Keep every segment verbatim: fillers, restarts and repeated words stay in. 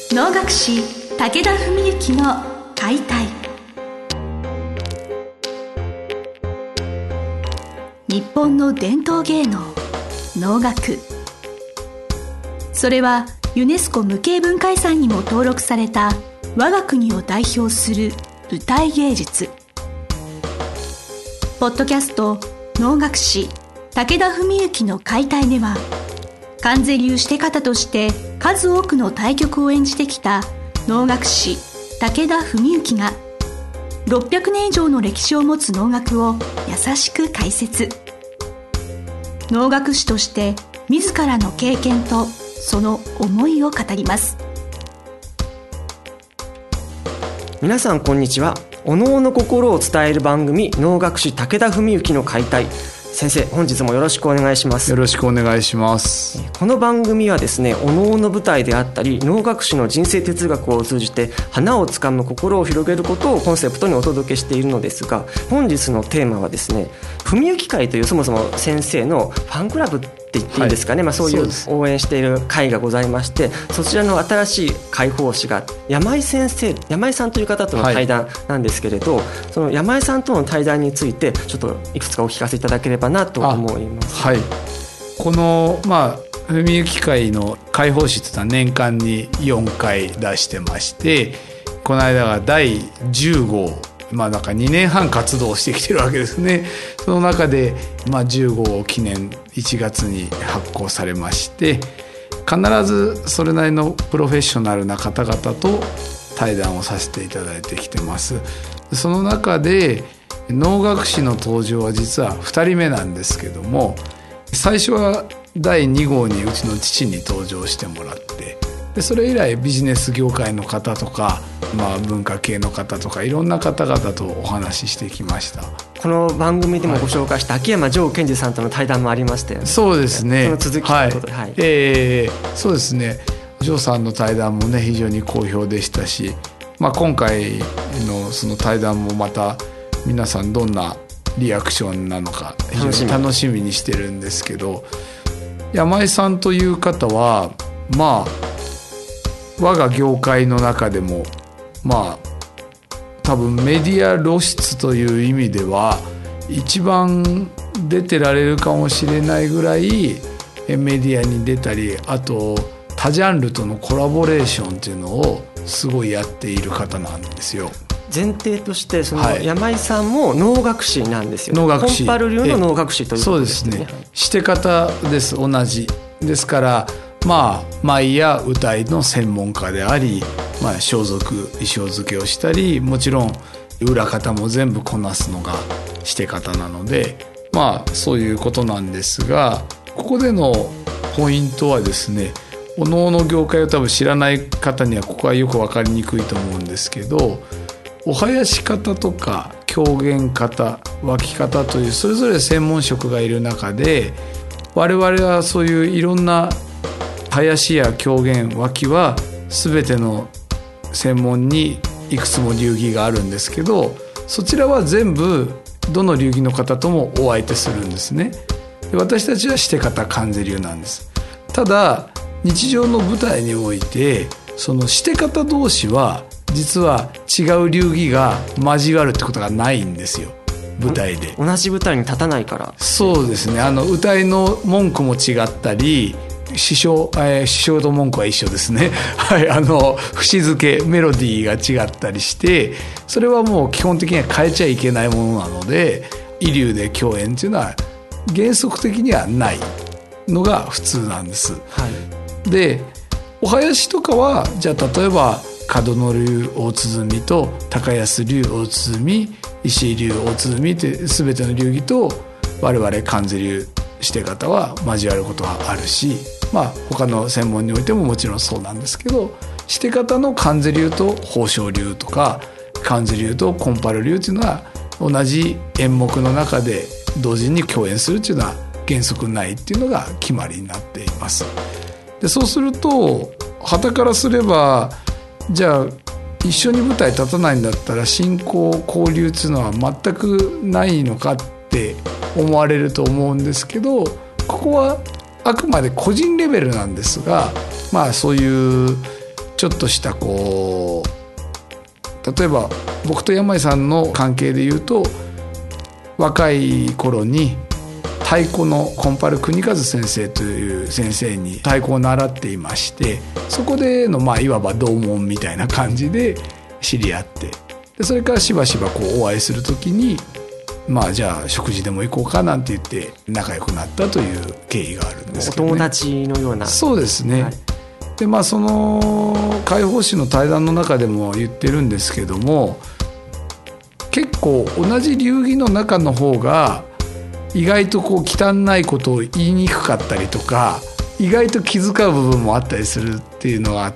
能楽師武田文幸の解体。日本の伝統芸能能楽、それはユネスコ無形文化遺産にも登録された我が国を代表する舞台芸術。ポッドキャスト能楽師武田文幸の解体では、観世流して方として数多くの大曲を演じてきた能楽師武田文幸がろっぴゃくねん以上の歴史を持つ能楽を優しく解説。能楽師として自らの経験とその思いを語ります。 皆さんこんにちは。お能の心を伝える番組、能楽師武田文幸の解体。先生、本日もよろしくお願いします。 よろしくお願いします。 この番組はですね、お能の舞台であったり能楽師の人生哲学を通じて花をつかむ心を広げることをコンセプトにお届けしているのですが、本日のテーマはですね、文幸会というそもそも先生のファンクラブって言っていいんですかね、はい、まあ、そういう応援している会がございまして、そちらの新しい会報誌が山井先生、山井さんという方との対談なんですけれど、はい、その山井さんとの対談についてちょっといくつかお聞かせいただければなと思います。 はい、この、まあ、文幸会の会報誌というのは年間によんかい出してまして、この間がだいじゅうごう、まあ、なんかにねんはん活動してきてるわけですね。その中で、まあ、じゅうごを記念いちがつに発行されまして、必ずそれなりのプロフェッショナルな方々と対談をさせていただいてきてます。その中で能楽師の登場は実はふたりめなんですけども、最初はだいにごうにうちの父に登場してもらって、でそれ以来ビジネス業界の方とか、まあ、文化系の方とかいろんな方々とお話ししてきました。 この番組でもご紹介した秋山城賢治さんとの対談もありましたよね。 そうですね。 その続きということで、はいはい、 えー、そうですね。城さんの対談もね非常に好評でしたし、まあ、今回のその対談もまた皆さんどんなリアクションなのか非常に楽しみにしてるんですけど、山井さんという方はまあ我が業界の中でもまあ多分メディア露出という意味では一番出てられるかもしれないぐらいメディアに出たり、あと他ジャンルとのコラボレーションっていうのをすごいやっている方なんですよ。 前提としてその山井さんも能楽師なんですよね。 能楽師、 コンパル流の能楽師ということですね。 そうですね。して方です。同じですから、まあ、舞や歌いの専門家であり、まあ、装束衣装付けをしたり、もちろん裏方も全部こなすのがして方なので、まあそういうことなんですが、ここでのポイントはですね、お能の業界を多分知らない方にはここはよく分かりにくいと思うんですけど、お囃子方とか狂言方、湧き方というそれぞれ専門職がいる中で、我々はそういういろんな囃子や狂言、湧きは全ての専門にいくつも流儀があるんですけど、そちらは全部どの流儀の方ともお相手するんですね。で、私たちはして方観世流なんです。ただ日常の舞台においてそのして方同士は実は違う流儀が交わるってことがないんですよ、舞台で。 同じ舞台に立たないから。 そうですね。あの歌いの文句も違ったり、師匠、えー、師匠と文句は一緒ですね。はい、あの節付けメロディーが違ったりして、それはもう基本的には変えちゃいけないものなので、異流で共演っていうのは原則的にはないのが普通なんです。 はい、 で、お囃子とかはじゃあ例えば門野流大鼓と高安流大鼓、石井流大鼓って全ての流儀と我々観世流して方は交わることがあるし、まあ他の専門においてももちろんそうなんですけど、して方の観世流と宝生流とか観世流とコンパル流っていうのは同じ演目の中で同時に共演するっていうのは原則ないっていうのが決まりになっています。で、そうすると傍からすれば、じゃあ一緒に舞台立たないんだったら親交交流っていうのは全くないのかって思われると思うんですけど、ここはあくまで個人レベルなんですが、まあそういうちょっとしたこう例えば僕と山井さんの関係でいうと、若い頃に太鼓のコンパル国和先生という先生に太鼓を習っていまして、そこでのまあいわば同門みたいな感じで知り合って、でそれからしばしばこうお会いするときに、まあじゃあ食事でも行こうかなんて言って仲良くなったという経緯があるんですけどね。 お友達のような。 そうですね、 はい、 でまあその解放誌の対談の中でも言ってるんですけども、結構同じ流儀の中の方が意外とこう汚いことを言いにくかったりとか、意外と気遣う部分もあったりするっていうのがあって、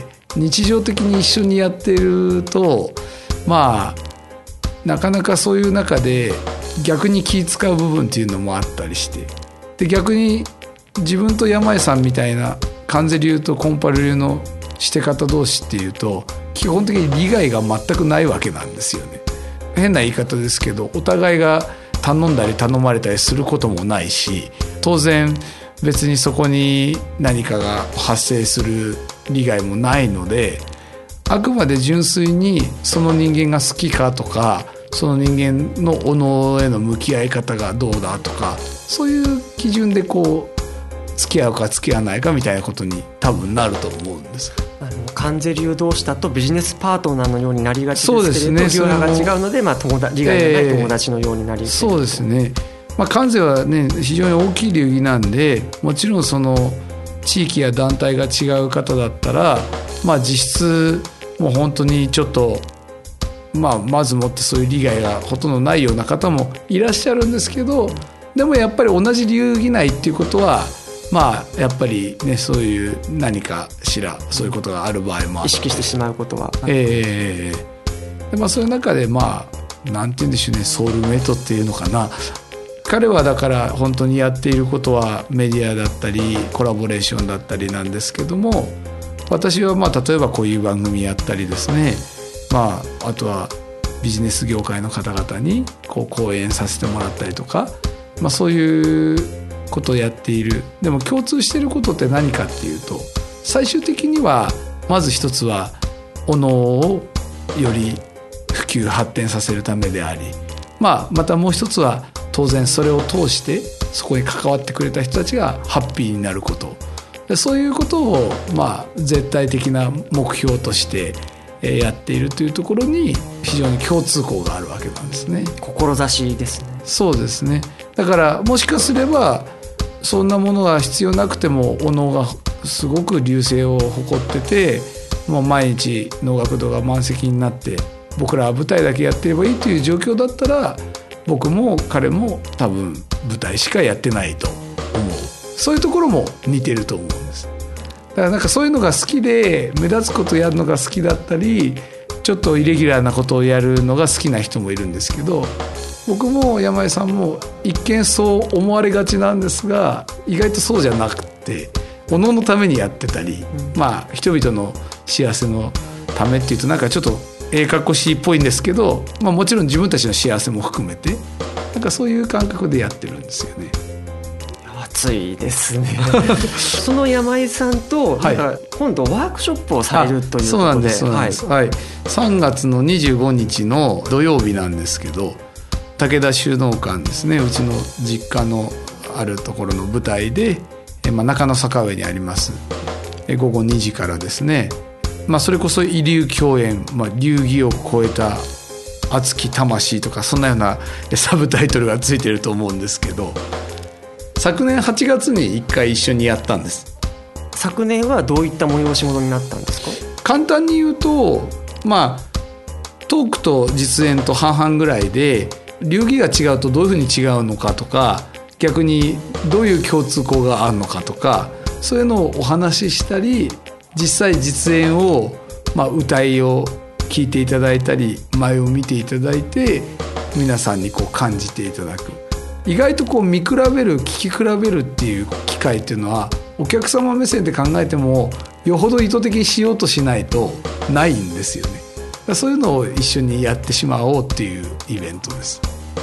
日常的に一緒にやってるとまあなかなかそういう中で逆に気遣う部分っていうのもあったりして、で逆に自分と山井さんみたいな関税流とコンパル流のして方同士っていうと、基本的に利害が全くないわけなんですよね。変な言い方ですけど、お互いが頼んだり頼まれたりすることもないし、当然別にそこに何かが発生する利害もないので、あくまで純粋にその人間が好きかとか、その人間のおのへの向き合い方がどうだとか、そういう基準でこう付き合うか付き合わないかみたいなことに多分なると思うんです。 あの関税流同士だとビジネスパートナーのようになりがちですけれど、 そうですね、 流派が違うので、まあ、友達利害がない友達のようになり、えー、 そうですね、まあ、関税はね非常に大きい流儀なんで、もちろんその地域や団体が違う方だったら、まあ、実質もう本当にちょっと、まあ、まずもってそういう利害がほとんどないような方もいらっしゃるんですけど、でもやっぱり同じ流儀内っていうことは、まあやっぱりね、そういう何かしらそういうことがある場合もある、 意識してしまうことは、 えーでまあ、そういう中でまあなんて言うんでしょうね、ソウルメイトっていうのかな。彼はだから本当にやっていることはメディアだったりコラボレーションだったりなんですけども、私はまあ例えばこういう番組やったりですね、まあ、あとはビジネス業界の方々にこう講演させてもらったりとか、まあ、そういうことをやっている。でも共通していることって何かっていうと、最終的にはまず一つはお能をより普及発展させるためであり、まあ、またもう一つは当然それを通してそこに関わってくれた人たちがハッピーになること、そういうことをまあ絶対的な目標としてやっているというところに非常に共通項があるわけなんですね。 志ですね。 そうですね。だからもしかすればそんなものが必要なくてもお能がすごく隆盛を誇ってて、もう毎日能楽堂が満席になって僕らは舞台だけやってればいいという状況だったら、僕も彼も多分舞台しかやってないと思う。そういうところも似てると思うんです。だからなんかそういうのが好きで目立つことをやるのが好きだったり、ちょっとイレギュラーなことをやるのが好きな人もいるんですけど、僕も山井さんも一見そう思われがちなんですが、意外とそうじゃなくてお能のためにやってたり、うん、まあ人々の幸せのためっていうとなんかちょっとええかっこしいっぽいんですけど、まあ、もちろん自分たちの幸せも含めてなんかそういう感覚でやってるんですよね。 熱いですねその山井さんとなんか今度ワークショップをされるということで、 そうなんです、そうなんです、はいはい、さんがつのにじゅうごにちの土曜日なんですけど、武田収納館ですね、うちの実家のあるところの舞台で、まあ、中野坂上にありますごごにじからですね、まあ、それこそ遺流狂言、まあ、流儀を超えた熱き魂とかそんなようなサブタイトルがついてると思うんですけど、昨年はちがつにいっかい一緒にやったんです。 昨年はどういった催し物になったんですか？ 簡単に言うと、まあ、トークと実演と半々ぐらいで、流儀が違うとどういうふうに違うのかとか、逆にどういう共通項があるのかとか、そういうのをお話ししたり、実際実演を、まあ、歌いを聞いていただいたり前を見ていただいて皆さんにこう感じていただく。意外とこう見比べる聞き比べるっていう機会っていうのはお客様目線で考えてもよほど意図的にしようとしないとないんですよね。そういうのを一緒にやってしまおうっていうイベントです。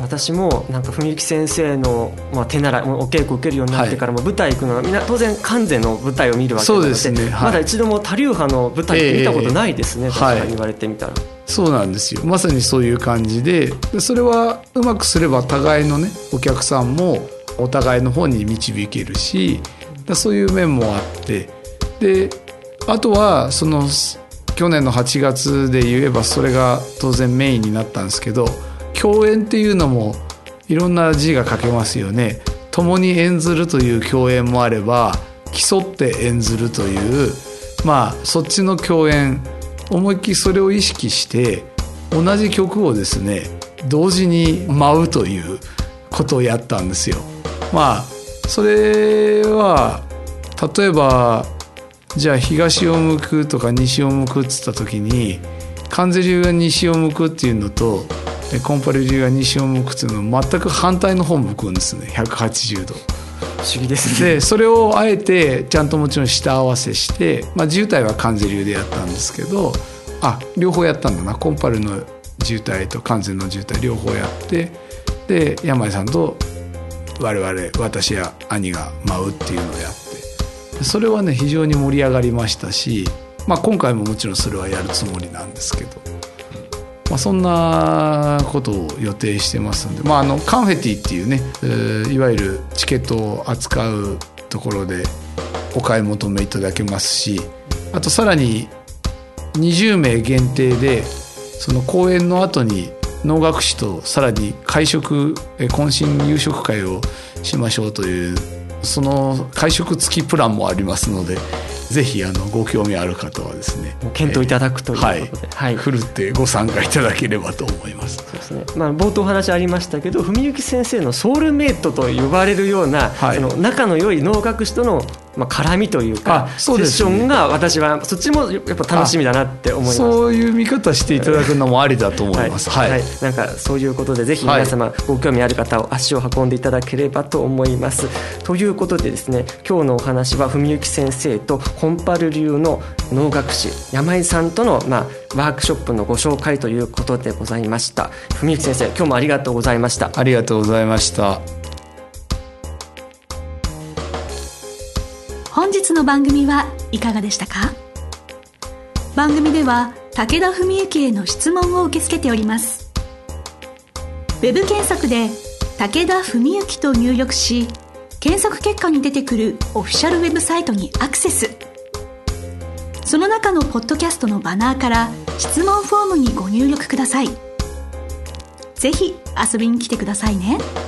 私もなんか文幸先生の、まあ、手習いお稽古受けるようになってからも舞台行くのはみんな当然関西の舞台を見るわけなの で, そうですね、はい、 まだ一度も他流派の舞台って見たことないですね、 えー、 確かに言われてみたら、はい、 そうなんですよ。まさにそういう感じで、それはうまくすれば互いのねお客さんもお互いの方に導けるし、そういう面もあって、であとはその去年のはちがつで言えばそれが当然メインになったんですけど、共演っていうのもいろんな字が書けますよね。共に演ずるという共演もあれば、競って演ずるという、まあそっちの共演、思いっきりそれを意識して同じ曲をですね同時に舞うということをやったんですよ。まあそれは例えばじゃあ東を向くとか西を向くって言った時に、関西流が西を向くっていうのとコンパル流が西を向くっていうのは全く反対の方を向くんですね。ひゃくはちじゅうど。 不思議ですね。 でそれをあえてちゃんともちろん下合わせして、まあ、渋滞は関西流でやったんですけど、あ両方やったんだな。コンパルの渋滞と関西の渋滞両方やって、で山井さんと我々私や兄が舞うっていうのをやって、それはね非常に盛り上がりましたし、まあ、今回ももちろんそれはやるつもりなんですけど、まあ、そんなことを予定してますので、まあ、あのカンフェティっていうね、えー、いわゆるチケットを扱うところでお買い求めいただけますし、あとさらににじゅうめい限定でその公演の後に能楽師とさらに会食懇親夕食会をしましょうという、その会食付きプランもありますので、ぜひあのご興味ある方はですね検討いただくということで、 えーはいはい、ふるってご参加いただければと思います。 そうですね、まあ、冒頭お話ありましたけど、文幸先生のソウルメイトと呼ばれるような、はい、その仲の良い能楽師とのまあ、絡みというかそうです、ね、 セッションが私はそっちもやっぱ楽しみだなって思います。 そういう見方していただくのもありだと思います、 はいはいはい、なんかそういうことでぜひ皆様ご興味ある方は足を運んでいただければと思います、はい、ということでですね、今日のお話は文幸先生とコンパル流の能楽師山井さんとの、まあ、ワークショップのご紹介ということでございました。文幸先生、今日もありがとうございました。 ありがとうございました。 本日の番組はいかがでしたか？番組では武田文幸への質問を受け付けております。ウェブ検索で武田文幸と入力し、検索結果に出てくるオフィシャルウェブサイトにアクセス。その中のポッドキャストのバナーから質問フォームにご入力ください。ぜひ遊びに来てくださいね。